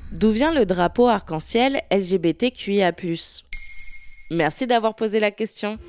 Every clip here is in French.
D'où vient le drapeau arc-en-ciel LGBTQIA+. Merci d'avoir posé la question.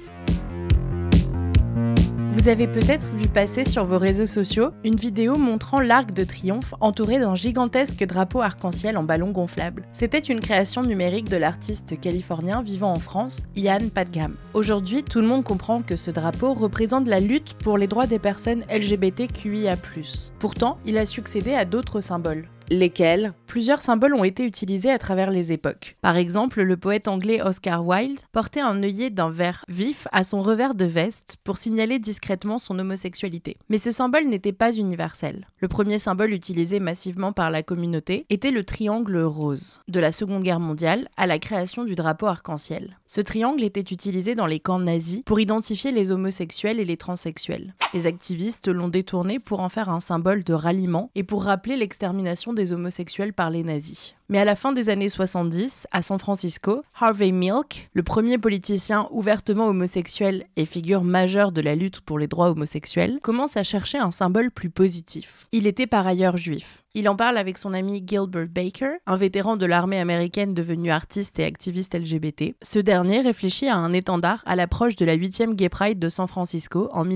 Vous avez peut-être vu passer sur vos réseaux sociaux une vidéo montrant l'Arc de Triomphe entouré d'un gigantesque drapeau arc-en-ciel en ballon gonflable. C'était une création numérique de l'artiste californien vivant en France, Ian Padgham. Aujourd'hui, tout le monde comprend que ce drapeau représente la lutte pour les droits des personnes LGBTQIA+. Pourtant, il a succédé à d'autres symboles. Lesquels ? Plusieurs symboles ont été utilisés à travers les époques. Par exemple, le poète anglais Oscar Wilde portait un œillet d'un vert vif à son revers de veste pour signaler discrètement son homosexualité. Mais ce symbole n'était pas universel. Le premier symbole utilisé massivement par la communauté était le triangle rose, de la Seconde Guerre mondiale à la création du drapeau arc-en-ciel. Ce triangle était utilisé dans les camps nazis pour identifier les homosexuels et les transsexuels. Les activistes l'ont détourné pour en faire un symbole de ralliement et pour rappeler l'extermination des homosexuels par les nazis. Mais à la fin des années 70, à San Francisco, Harvey Milk, le premier politicien ouvertement homosexuel et figure majeure de la lutte pour les droits homosexuels, commence à chercher un symbole plus positif. Il était par ailleurs juif. Il en parle avec son ami Gilbert Baker, un vétéran de l'armée américaine devenu artiste et activiste LGBT. Ce dernier réfléchit à un étendard à l'approche de la 8e Gay Pride de San Francisco en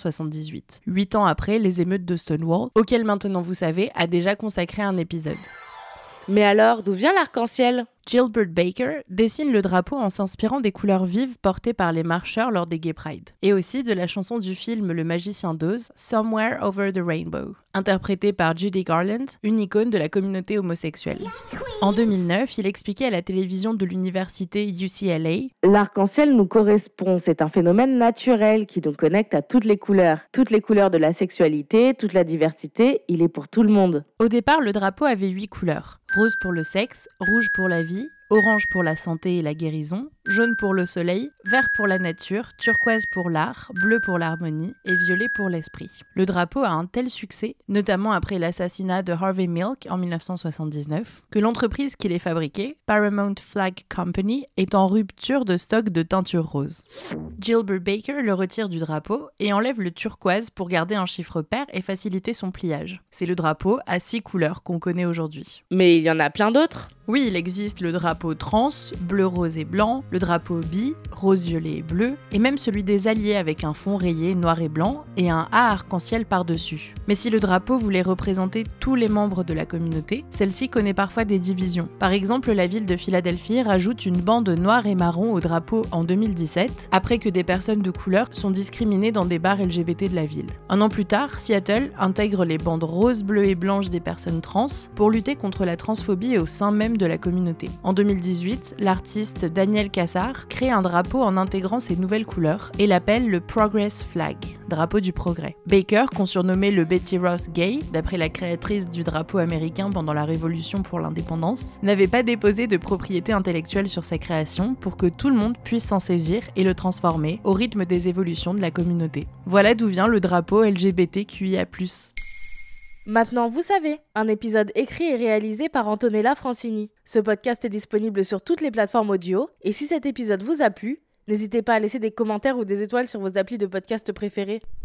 1978, 8 ans après les émeutes de Stonewall, auxquelles Maintenant vous savez a déjà consacré un épisode. Mais alors, d'où vient l'arc-en-ciel ? Gilbert Baker dessine le drapeau en s'inspirant des couleurs vives portées par les marcheurs lors des Gay Pride, et aussi de la chanson du film Le Magicien d'Oz, Somewhere Over the Rainbow, interprétée par Judy Garland, une icône de la communauté homosexuelle. En 2009, il expliquait à la télévision de l'université UCLA « L'arc-en-ciel nous correspond, c'est un phénomène naturel qui nous connecte à toutes les couleurs de la sexualité, toute la diversité, il est pour tout le monde. » Au départ, le drapeau avait 8 couleurs. Rose pour le sexe, rouge pour la vie, orange pour la santé et la guérison, jaune pour le soleil, vert pour la nature, turquoise pour l'art, bleu pour l'harmonie et violet pour l'esprit. Le drapeau a un tel succès, notamment après l'assassinat de Harvey Milk en 1979, que l'entreprise qui les fabriquait, Paramount Flag Company, est en rupture de stock de teinture rose. Gilbert Baker le retire du drapeau et enlève le turquoise pour garder un chiffre pair et faciliter son pliage. C'est le drapeau à 6 couleurs qu'on connaît aujourd'hui. Mais il y en a plein d'autres ? Oui, il existe le drapeau trans, bleu, rose et blanc, le drapeau bi, rose, violet et bleu, et même celui des alliés avec un fond rayé noir et blanc et un A arc-en-ciel par-dessus. Mais si le drapeau voulait représenter tous les membres de la communauté, celle-ci connaît parfois des divisions. Par exemple, la ville de Philadelphie rajoute une bande noire et marron au drapeau en 2017, après que des personnes de couleur sont discriminées dans des bars LGBT de la ville. Un an plus tard, Seattle intègre les bandes rose, bleu et blanche des personnes trans pour lutter contre la transphobie au sein même de la communauté. En 2018, l'artiste Daniel Cassar crée un drapeau en intégrant ces nouvelles couleurs et l'appelle le Progress Flag, drapeau du progrès. Baker, qu'on surnommait le Betty Ross Gay, d'après la créatrice du drapeau américain pendant la Révolution pour l'indépendance, n'avait pas déposé de propriété intellectuelle sur sa création pour que tout le monde puisse s'en saisir et le transformer au rythme des évolutions de la communauté. Voilà d'où vient le drapeau LGBTQIA+. Maintenant, vous savez, un épisode écrit et réalisé par Antonella Francini. Ce podcast est disponible sur toutes les plateformes audio, et si cet épisode vous a plu, n'hésitez pas à laisser des commentaires ou des étoiles sur vos applis de podcast préférés.